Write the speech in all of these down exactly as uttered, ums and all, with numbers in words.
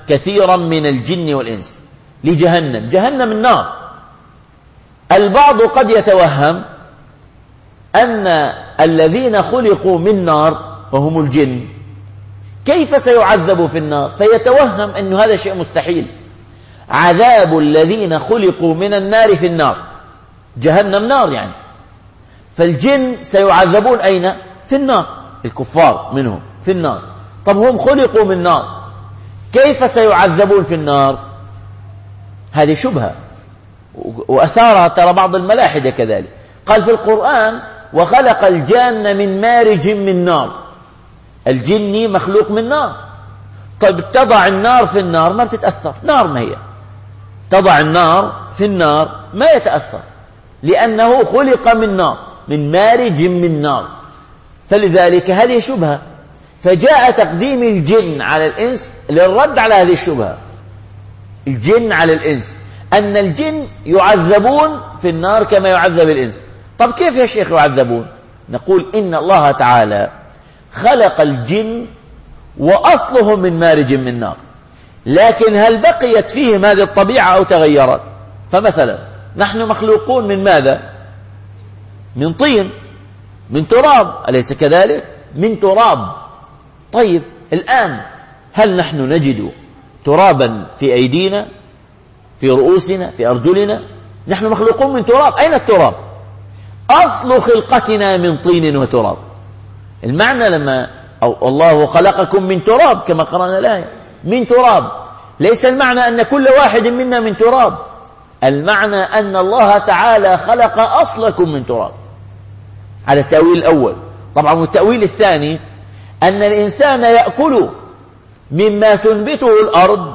كثيرا من الجن والإنس لجهنم. جهنم النار. البعض قد يتوهم أن الذين خلقوا من نار وهم الجن كيف سيعذبوا في النار، فيتوهم أن هذا شيء مستحيل. عذاب الذين خلقوا من النار في النار، جهنم نار يعني، فالجن سيعذبون أين؟ في النار. الكفار منهم في النار. طب هم خلقوا من نار، كيف سيعذبون في النار؟ هذه شبهة وأثارها ترى بعض الملاحدة كذلك. قال في القرآن: وخلق الجان من مارج من نار. الجن مخلوق من نار. طيب تضع النار في النار ما بتتأثر، نار ما هي، تضع النار في النار ما يتأثر، لأنه خلق من نار، من مارج من نار. فلذلك هذه شبهة، فجاء تقديم الجن على الإنس للرد على هذه الشبهة. الجن على الإنس، أن الجن يعذبون في النار كما يعذب الإنس. طب كيف يا شيخ يعذبون؟ نقول إن الله تعالى خلق الجن وأصلهم من مارج من نار، لكن هل بقيت فيهم هذه الطبيعة أو تغيرت؟ فمثلا نحن مخلوقون من ماذا؟ من طين، من تراب، أليس كذلك؟ من تراب. طيب الآن هل نحن نجد ترابا في أيدينا، في رؤوسنا، في أرجلنا؟ نحن مخلوقون من تراب. أين التراب؟ أصل خلقتنا من طين وتراب. المعنى لما أو الله خلقكم من تراب كما قرأنا الآية، من تراب، ليس المعنى أن كل واحد منا من تراب، المعنى أن الله تعالى خلق أصلكم من تراب. على التأويل الأول. طبعا التأويل الثاني أن الإنسان يأكل مما تنبته الأرض،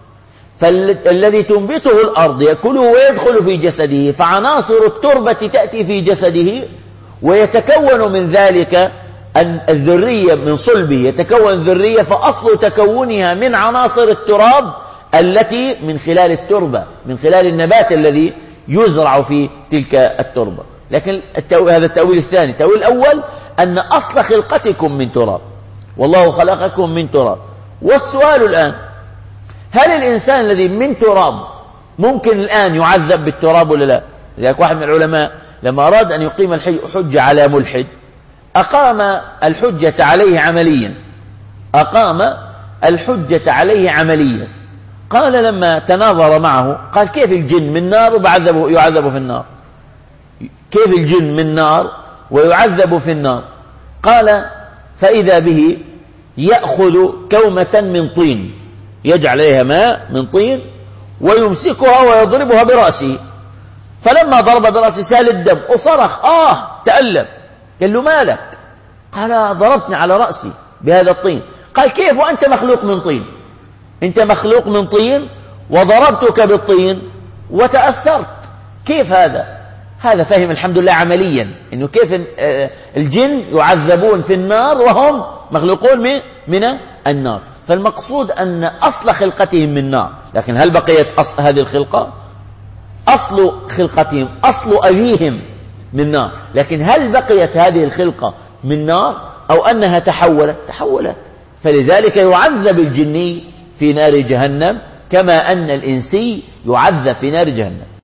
فالذي تنبته الأرض يأكله ويدخل في جسده، فعناصر التربة تأتي في جسده ويتكون من ذلك الذرية، من صلبه يتكون ذرية، فأصل تكونها من عناصر التراب التي من خلال التربة، من خلال النبات الذي يزرع في تلك التربة. لكن هذا التأويل الثاني. التأويل الأول أن أصل خلقتكم من تراب، والله خلقكم من تراب. والسؤال الآن: هل الإنسان الذي من تراب ممكن الآن يعذب بالتراب ولا لا؟ لذلك واحد من العلماء لما أراد أن يقيم الحجة على ملحد أقام الحجة عليه عمليا، أقام الحجة عليه عمليا. قال لما تناظر معه قال: كيف الجن من نار ويعذب يعذب في النار؟ كيف الجن من نار ويعذب في النار؟ قال: فإذا به يأخذ كومة من طين، يجعل عليها ماء من طين ويمسكها ويضربها برأسه، فلما ضرب برأسه سال الدم وصرخ آه تألم. قال له: مالك؟ قال: ضربتني على رأسي بهذا الطين. قال: كيف وأنت مخلوق من طين؟ أنت مخلوق من طين وضربتك بالطين وتأثرت، كيف هذا؟ هذا فهم الحمد لله عمليا إنه كيف الجن يعذبون في النار وهم مخلوقون من من النار. فالمقصود أن أصل خلقتهم من نار، لكن هل بقيت أصل هذه الخلقة؟ أصل خلقتهم، أصل أبيهم من نار، لكن هل بقيت هذه الخلقة من نار أو أنها تحولت؟ تحولت. فلذلك يعذب الجني في نار جهنم كما أن الإنسي يعذب في نار جهنم.